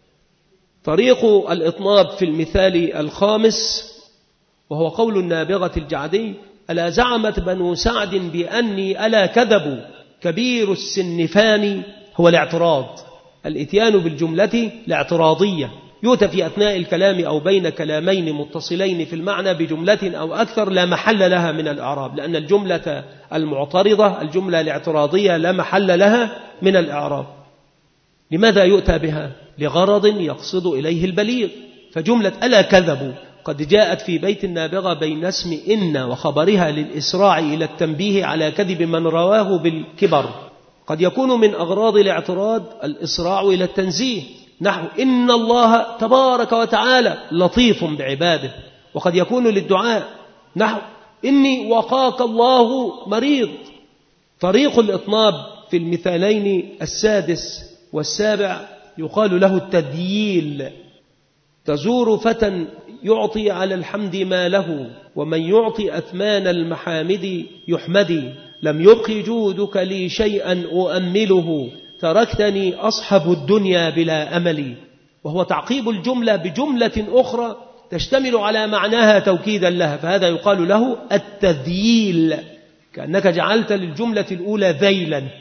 طريق الإطناب في المثال الخامس وهو قول النابغة الجعدي ألا زعمت بنو سعد بأني ألا كذبوا كبير السنفان، هو الاعتراض، الاتيان بالجملة الاعتراضية، يؤتى في أثناء الكلام أو بين كلامين متصلين في المعنى بجملة أو أكثر لا محل لها من الإعراب، لأن الجملة المعترضة الجملة الاعتراضية لا محل لها من الإعراب. لماذا يؤتى بها؟ لغرض يقصد إليه البليغ. فجملة ألا كذبوا قد جاءت في بيت النابغة بين اسم إن وخبرها للإسراع إلى التنبيه على كذب من رواه بالكبر. قد يكون من أغراض الاعتراض الإسراع إلى التنزيه، نحو إن الله تبارك وتعالى لطيف بعباده. وقد يكون للدعاء، نحو إني وقاك الله مريض. طريق الإطناب في المثالين السادس والسابع يقال له التذييل. تزور فتى يعطي على الحمد ما له، ومن يعطي أثمان المحامد يحمدي، لم يبق جودك لي شيئا أؤمله، تركتني أصحب الدنيا بلا أمل. وهو تعقيب الجملة بجملة أخرى تشتمل على معناها توكيدا لها، فهذا يقال له التذييل، كأنك جعلت للجملة الأولى ذيلا،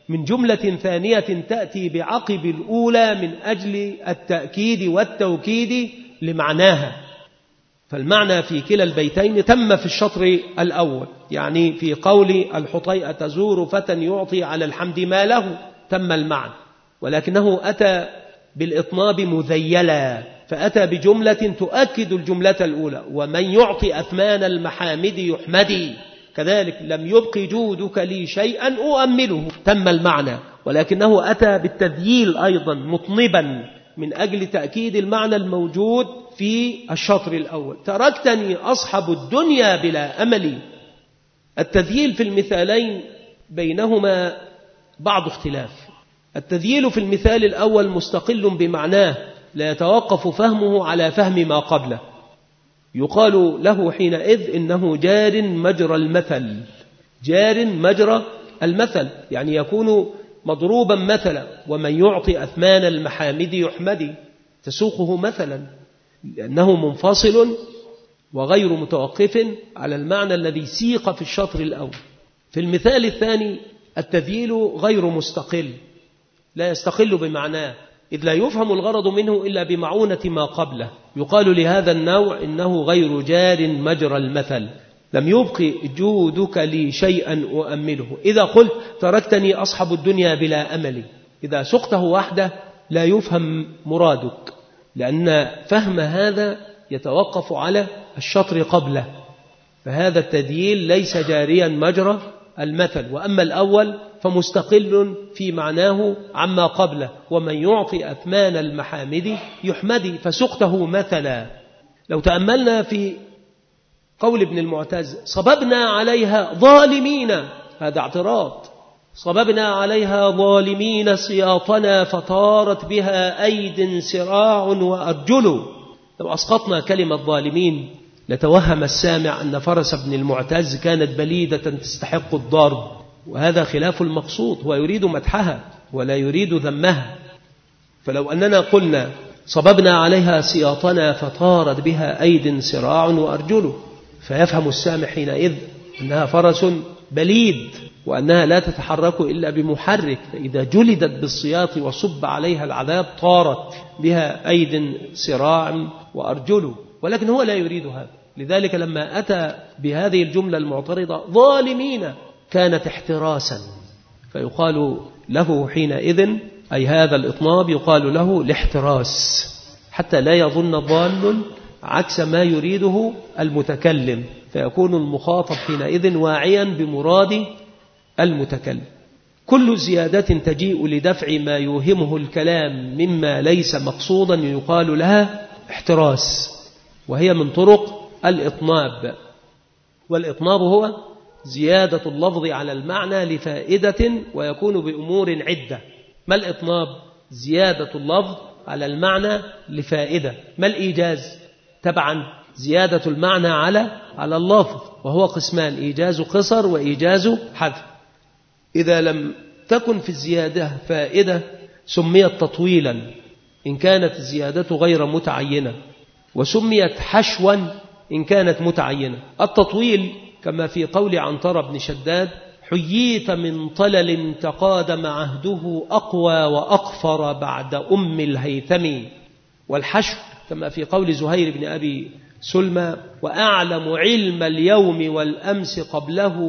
من جملة ثانية تأتي بعقب الأولى من أجل التأكيد والتوكيد لمعناها. فالمعنى في كلا البيتين تم في الشطر الأول، يعني في قول الحطيئة تزور فتى يعطي على الحمد ما له تم المعنى، ولكنه أتى بالإطناب مذيلا، فأتى بجملة تؤكد الجملة الأولى: ومن يعطي أثمان المحامد يحمدي. كذلك لم يبق جودك لي شيئا أؤمله تم المعنى، ولكنه أتى بالتذييل أيضا مطنبا من أجل تأكيد المعنى الموجود في الشطر الأول: تركتني أصحب الدنيا بلا أمل. التذييل في المثالين بينهما بعض اختلاف. التذييل في المثال الأول مستقل بمعناه، لا يتوقف فهمه على فهم ما قبله. يقال له حينئذ إنه جار مجرى المثل، جار مجرى المثل، يعني يكون مضروبا مثلا: ومن يعطي أثمان المحامد يحمدي، تسوقه مثلا، لأنه منفصل وغير متوقف على المعنى الذي سيق في الشطر الأول. في المثال الثاني التذييل غير مستقل، لا يستقل بمعناه، إذ لا يفهم الغرض منه إلا بمعونة ما قبله. يقال لهذا النوع إنه غير جار مجرى المثل. لم يبق جودك لي شيئا أؤمله. إذا قلت تركتني أصحب الدنيا بلا أمل، إذا سقته وحده لا يفهم مرادك، لأن فهم هذا يتوقف على الشطر قبله، فهذا التدييل ليس جاريا مجرى المثل. وأما الأول فمستقل في معناه عما قبله: ومن يعطي أثمان المحامد يحمدي، فسقته مثلا. لو تأملنا في قول ابن المعتز: صببنا عليها ظالمين، هذا اعتراض: صببنا عليها ظالمين سياطنا فطارت بها أيد سراع وأرجل. لو أسقطنا كلمة ظالمين لتوهم السامع أن فرس ابن المعتز كانت بليدة تستحق الضرب، وهذا خلاف المقصود، هو يريد مدحها ولا يريد ذمها. فلو أننا قلنا صببنا عليها سياطنا فطارت بها أيد سراع وأرجل، فيفهم السامع حينئذ أنها فرس بليد وأنها لا تتحرك إلا بمحرك، فإذا جلدت بالسياط وصب عليها العذاب طارت بها أيد سراع وأرجل، ولكن هو لا يريد هذا. لذلك لما أتى بهذه الجملة المعترضة ظالمين كانت احتراسا، فيقال له حينئذ، أي هذا الإطناب يقال له الاحتراس، حتى لا يظن ضال عكس ما يريده المتكلم، فيكون المخاطب حينئذ واعيا بمراد المتكلم. كل زيادة تجيء لدفع ما يوهمه الكلام مما ليس مقصودا يقال لها احتراس، وهي من طرق الإطناب. والإطناب هو زيادة اللفظ على المعنى لفائدة، ويكون بأمور عدة. ما الإطناب؟ زيادة اللفظ على المعنى لفائدة. ما الإيجاز؟ تبعا زيادة المعنى على على اللفظ، وهو قسمان: إيجاز قصر وإيجاز حذف. إذا لم تكن في الزيادة فائدة سميت تطويلا إن كانت الزيادة غير متعينة، وسميت حشوا إن كانت متعينة. التطويل كما في قول عنتر بن شداد: حييت من طلل تقادم عهده أقوى وأقفر بعد أم الهيثم. والحشو كما في قول زهير بن أبي سلمى: وأعلم علم اليوم والأمس قبله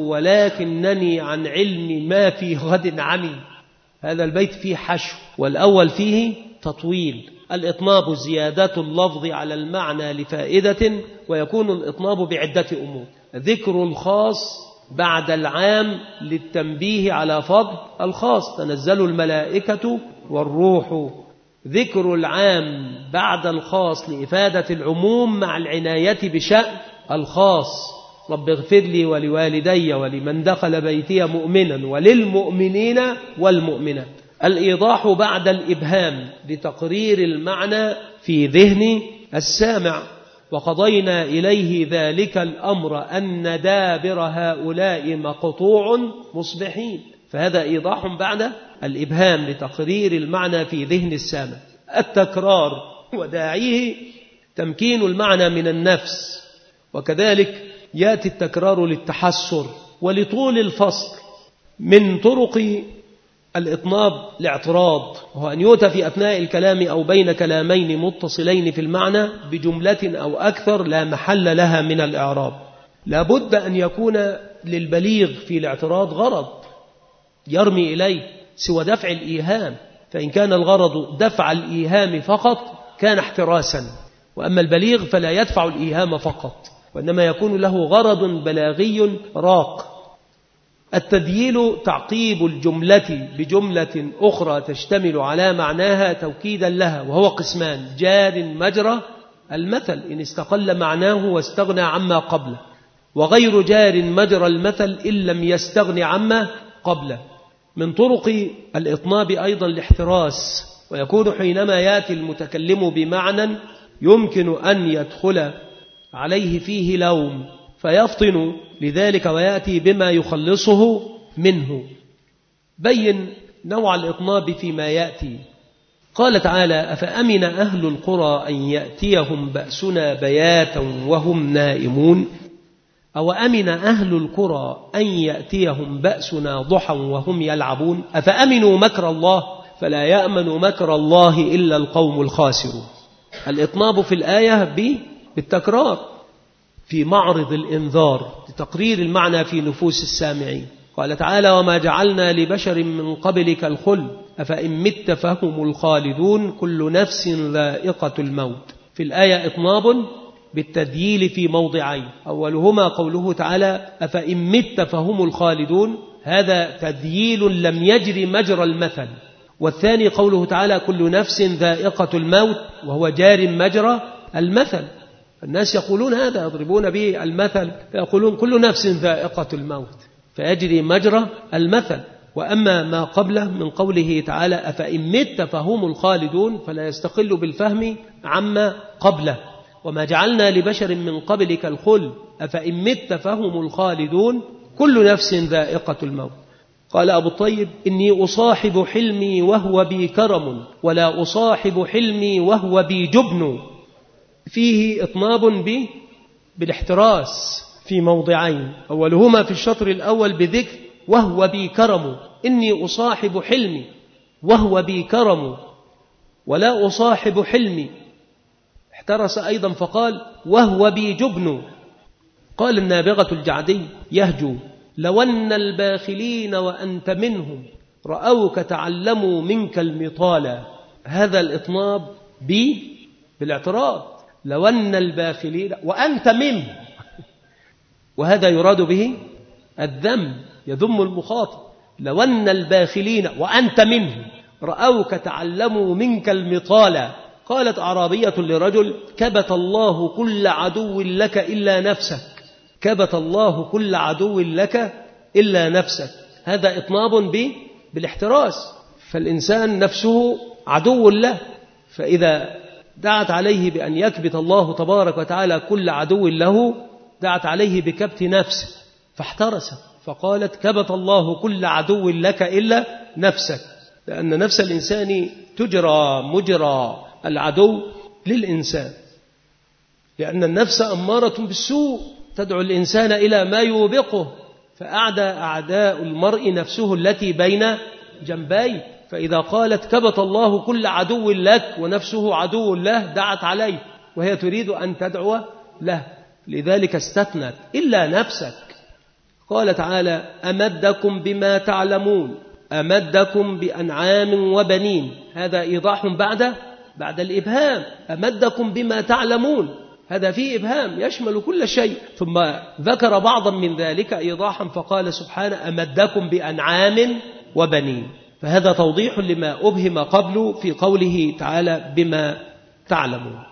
ولكنني عن علم ما في غد عمي. هذا البيت فيه حشو، والأول فيه تطويل. الإطناب زيادة اللفظ على المعنى لفائدة، ويكون الإطناب بعدة أمور: ذكر الخاص بعد العام للتنبيه على فضل الخاص، تنزل الملائكة والروح. ذكر العام بعد الخاص لإفادة العموم مع العناية بشأن الخاص: رب اغفر لي ولوالدي ولمن دخل بيتي مؤمنا وللمؤمنين والمؤمنات. الإيضاح بعد الإبهام لتقرير المعنى في ذهن السامع: وقضينا إليه ذلك الأمر أن دابر هؤلاء مقطوع مصبحين. فهذا إيضاح بعد الإبهام لتقرير المعنى في ذهن السامع. التكرار وداعيه تمكين المعنى من النفس، وكذلك يأتي التكرار للتحسر ولطول الفصل. من طرق الإطناب الاعتراض، وهو أن يؤتى في أثناء الكلام أو بين كلامين متصلين في المعنى بجملة أو أكثر لا محل لها من الإعراب. لابد أن يكون للبليغ في الاعتراض غرض يرمي إليه سوى دفع الإيهام، فإن كان الغرض دفع الإيهام فقط كان احتراسا، وأما البليغ فلا يدفع الإيهام فقط، وإنما يكون له غرض بلاغي راق. التذييل تعقيب الجملة بجملة أخرى تشتمل على معناها توكيدا لها، وهو قسمان: جار مجرى المثل إن استقل معناه واستغنى عما قبله، وغير جار مجرى المثل إن لم يستغن عما قبله. من طرق الإطناب أيضا الاحتراس، ويكون حينما يأتي المتكلم بمعنى يمكن أن يدخل عليه فيه لوم فيفطن لذلك ويأتي بما يخلصه منه. بين نوع الإطناب فيما يأتي. قال تعالى: أفأمن أهل القرى أن يأتيهم بأسنا بياتا وهم نائمون. أو أمن أهل القرى أن يأتيهم بأسنا ضحى وهم يلعبون. أفأمنوا مكر الله فلا يأمن مكر الله إلا القوم الخاسرون. الإطناب في الآية بالتكرار في معرض الإنذار لتقرير المعنى في نفوس السامعين. قال تعالى: وما جعلنا لبشر من قبلك الخلد أفإن مت فهم الخالدون كل نفس ذائقة الموت. في الآية إطناب بالتذييل في موضعين: أولهما قوله تعالى: أفإن مت فهم الخالدون، هذا تذييل لم يجري مجرى المثل. والثاني قوله تعالى: كل نفس ذائقة الموت، وهو جار مجرى المثل. الناس يقولون هذا، يضربون به المثل فيقولون كل نفس ذائقة الموت، فيجري مجرى المثل. وأما ما قبله من قوله تعالى: أفإن مت فهم الخالدون، فلا يستقل بالفهم عما قبله. وما جعلنا لبشر من قبلك الخلد أفإن مت فهم الخالدون كل نفس ذائقة الموت. قال أبو الطيب: إني أصاحب حلمي وهو بي كرم ولا أصاحب حلمي وهو بي جبن. فيه إطناب به بالاحتراس في موضعين: أولهما في الشطر الأول بذكر وهو بي كرم، إني أصاحب حلمي وهو بي كرم ولا أصاحب حلمي. احترس أيضا فقال وهو بي جبن. قال النابغة الجعدي يهجو: لو أن الباخلين وأنت منهم رأوك تعلموا منك المطالة. هذا الإطناب بي بالاعتراض، لو أن الباخلين وأنت منهم، وهذا يراد به الذم، يذم المخاطب. لو أن الباخلين وأنت منهم رأوك تعلموا منك المطالة. قالت أعرابية لرجل: كبت الله كل عدو لك إلا نفسك. كبت الله كل عدو لك إلا نفسك. هذا إطناب به بالاحتراس، فالإنسان نفسه عدو له، فإذا دعت عليه بأن يكبت الله تبارك وتعالى كل عدو له دعت عليه بكبت نفسه، فاحترس فقالت: كبت الله كل عدو لك إلا نفسك، لأن نفس الإنسان تجرى مجرى العدو للإنسان، لأن النفس أمارة بالسوء تدعو الإنسان إلى ما يوبقه، فأعدى أعداء المرء نفسه التي بين جنبيه. فإذا قالت كبت الله كل عدو لك ونفسه عدو له دعت عليه، وهي تريد أن تدعو له، لذلك استثنت إلا نفسك. قال تعالى: أمدكم بما تعلمون، أمدكم بأنعام وبنين. هذا إيضاح بعد بعد الإبهام. أمدكم بما تعلمون، هذا فيه إبهام يشمل كل شيء، ثم ذكر بعضا من ذلك إيضاحا فقال سبحانه: أمدكم بأنعام وبنين. فهذا توضيح لما أبهم قبل في قوله تعالى: بما تعلمون.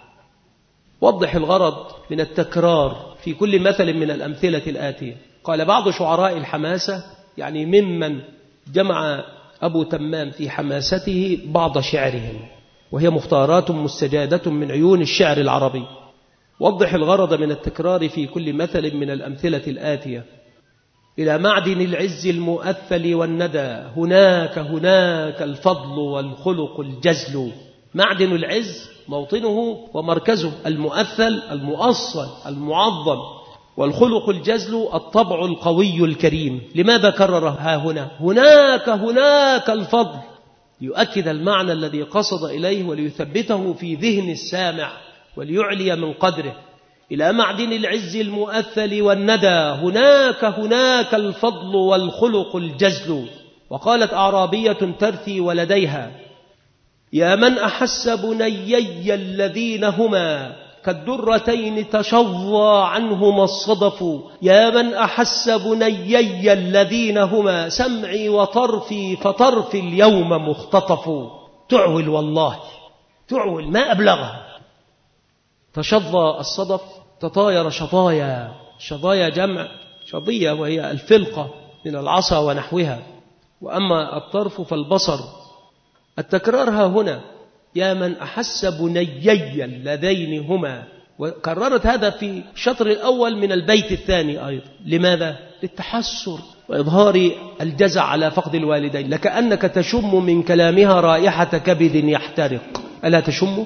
وضح الغرض من التكرار في كل مثل من الأمثلة الآتية. قال بعض شعراء الحماسة، يعني ممن جمع أبو تمام في حماسته بعض شعرهم، وهي مختارات مستجادة من عيون الشعر العربي. وضح الغرض من التكرار في كل مثل من الأمثلة الآتية: إلى معدن العز المؤثل والندى هناك هناك الفضل والخلق الجزل. معدن العز موطنه ومركزه، المؤثل المؤصل المعظم، والخلق الجزل الطبع القوي الكريم. لماذا كرر ها هنا؟ هناك هناك الفضل، يؤكد المعنى الذي قصد إليه وليثبته في ذهن السامع وليعلي من قدره إلى معدن العز المؤثل والندى. هناك هناك الفضل والخلق الجزل. وقالت أعرابية ترثي ولديها: يا من أحس بنيي الذين هما كالدرتين تشظى عنهما الصدف. يا من أحس بنيي الذين هما سمعي وطرفي فطرفي اليوم مختطف. تعول والله، تعول ما أبلغها. تشظى الصدف تطاير شظايا، شظايا جمع شظية وهي الفلقة من العصا ونحوها، وأما الطرف فالبصر. التكرار ها هنا: يا من أحس بنيي اللذين هما، وكررت هذا في الشطر الأول من البيت الثاني أيضا. لماذا؟ للتحسر وإظهار الجزع على فقد الوالدين، لكأنك تشم من كلامها رائحة كبد يحترق. ألا تشم؟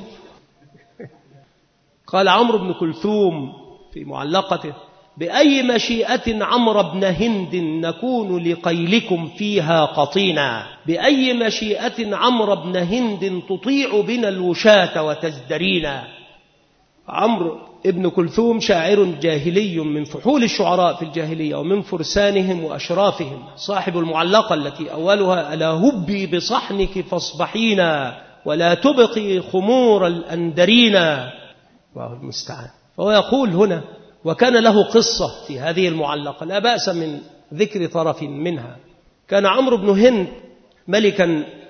قال عمرو بن كلثوم في معلقته: بأي مشيئة عمرو بن هند نكون لقيلكم فيها قطينا. بأي مشيئة عمرو بن هند تطيع بنا الوشاة وتزدرينا. عمرو بن كلثوم شاعر جاهلي من فحول الشعراء في الجاهلية ومن فرسانهم وأشرافهم، صاحب المعلقة التي أولها: ألا هبي بصحنك فاصبحينا ولا تبقي خمور الأندرينا. الله المستعان. فهو يقول هنا: وكان له قصة في هذه المعلقة لا بأس من ذكر طرف منها. كان عمرو بن هند ملكا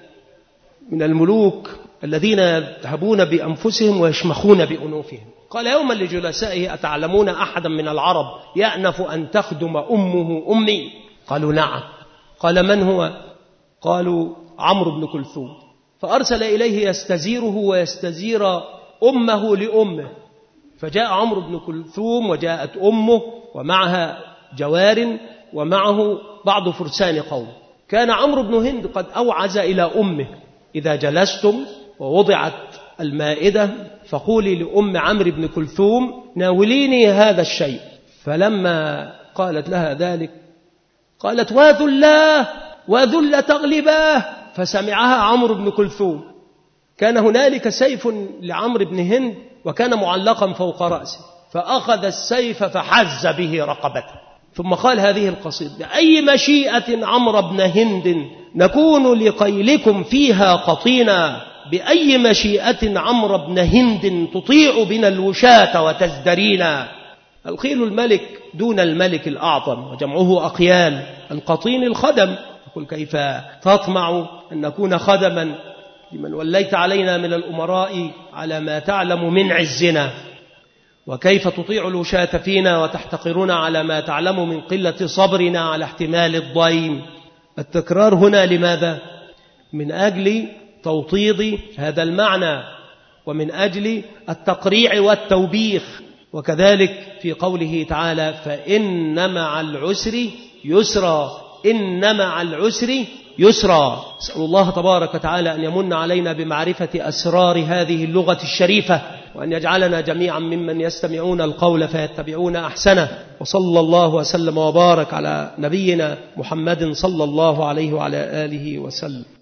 من الملوك الذين يذهبون بأنفسهم ويشمخون بأنوفهم. قال يوما لجلسائه: أتعلمون أحدا من العرب يأنف أن تخدم أمه أمي؟ قالوا نعم. قال من هو؟ قالوا عمرو بن كلثوم. فأرسل إليه يستزيره ويستزير أمه لأمه. فجاء عمرو بن كلثوم وجاءت أمه ومعها جوار ومعه بعض فرسان قوم. كان عمرو بن هند قد أوعز إلى أمه: إذا جلستم ووضعت المائدة فقولي لأم عمرو بن كلثوم ناوليني هذا الشيء. فلما قالت لها ذلك قالت: وذلاه وذل تغلباه. فسمعها عمرو بن كلثوم. كان هنالك سيف لعمرو بن هند وكان معلقا فوق رأسه، فأخذ السيف فحز به رقبته، ثم قال هذه القصيدة: بأي مشيئة عمرو بن هند نكون لقيلكم فيها قطينا. بأي مشيئة عمرو بن هند تطيع بنا الوشاة وتزدرينا. القيل الملك دون الملك الأعظم وجمعه أقيال. القطين الخدم. يقول: كيف تطمع أن نكون خدما لمن وليت علينا من الأمراء على ما تعلم من عزنا، وكيف تطيع الوشاة فينا وتحتقرون على ما تعلم من قلة صبرنا على احتمال الضيم. التكرار هنا لماذا؟ من أجل توطيد هذا المعنى ومن أجل التقريع والتوبيخ. وكذلك في قوله تعالى: فإن مع العسر يسرا. إن مع العسر يسرا. أسأل الله تبارك وتعالى أن يمن علينا بمعرفة أسرار هذه اللغة الشريفة، وأن يجعلنا جميعا ممن يستمعون القول فيتبعون أحسنه. وصلى الله وسلم وبارك على نبينا محمد صلى الله عليه وعلى آله وسلم.